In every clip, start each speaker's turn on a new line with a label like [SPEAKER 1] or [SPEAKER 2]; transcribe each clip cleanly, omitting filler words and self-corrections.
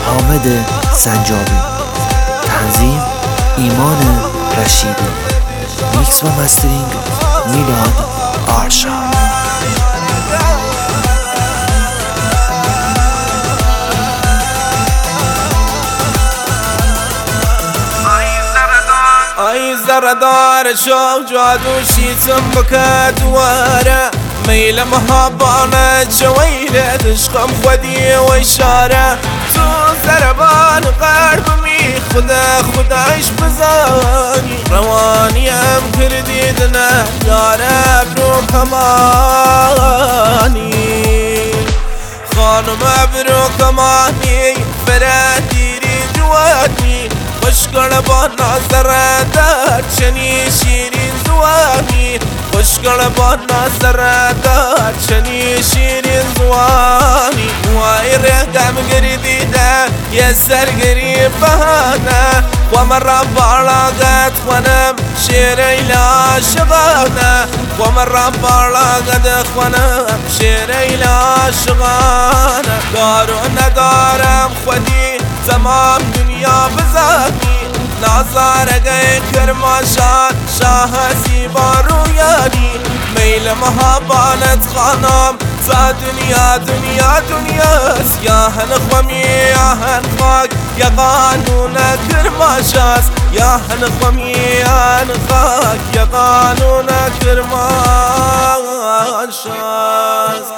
[SPEAKER 1] حامد سنجابی، تنظیم ایمان رشیدی، میکس و مسترینگ میلاد آرشاد.
[SPEAKER 2] ای زردار شو جادوشی تنبك دواره ميل مهابانة جويلة تشخم خدي وإشارة تو زربان قرب مي خداش بزاني رواني ام كرديدنا يا رب رو كماني خانم ابرو كماني فراديري جواني خوشگل با نظرت چنی شیرین زوانی خوشگل با نظرت چنی شیرین زوانی وای رقم گردیده یه سرگری بهانه و من را بالاقت خونم شیر ایلا شغانه و من را بالاقت خونم شیر ایلا شغانه دارو ندارم خودی تمام دنیا بزادی نظاره کرماشان شاه زیبا رویانی میل محبانت خانم تا دنیاست یا هن خمی یا هن خاک یا قانون کرماشاست یا هن خمی یا هن خاک یا قانون کرماشاست.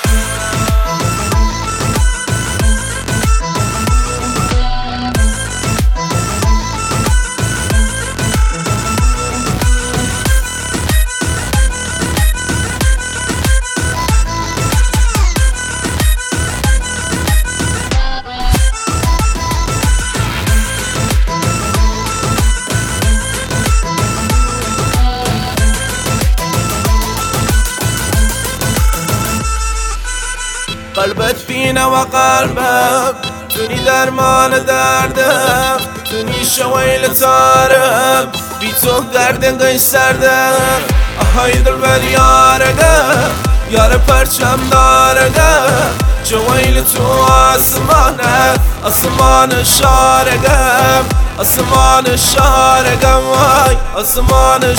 [SPEAKER 2] قلبت فينا وقلبك توني درمان دردم توني شويل تارم بی تو گردن سردم آهای دلبر یارگم یار پرچم دارگم جویل تو آسمان شارگم آسمان شارگم وای آسمان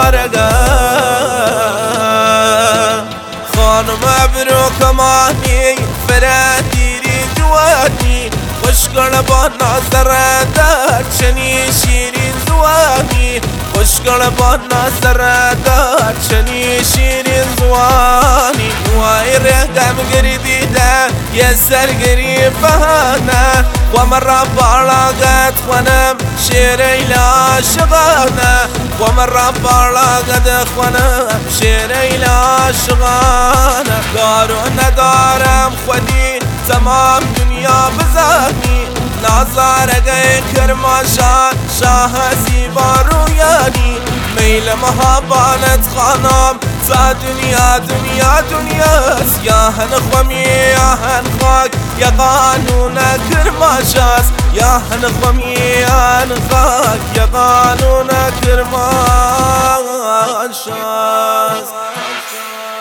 [SPEAKER 2] شارگم خانم ابرو کمانی فرادیری جوانی خوشگل با نظرت چنی شیرین زوانی خوشگل با نظرت چنی شیرین زوانی وای رقم گردیده یه سرگری بهانه و من را بالاقت خونم شیر ایلا شغانه و من را بالاقت خونم شیر ایلا شغانه دارو ندارم خودی تمام دنیا بزانی نظاره کرماشان شاه زیبا رویانی میل محبانت خانم تا دنیاست یا هن خمی یا هن خاک یا قانون کرماشاست یا هن خمی یا هن خاک یا قانون کرماشاست.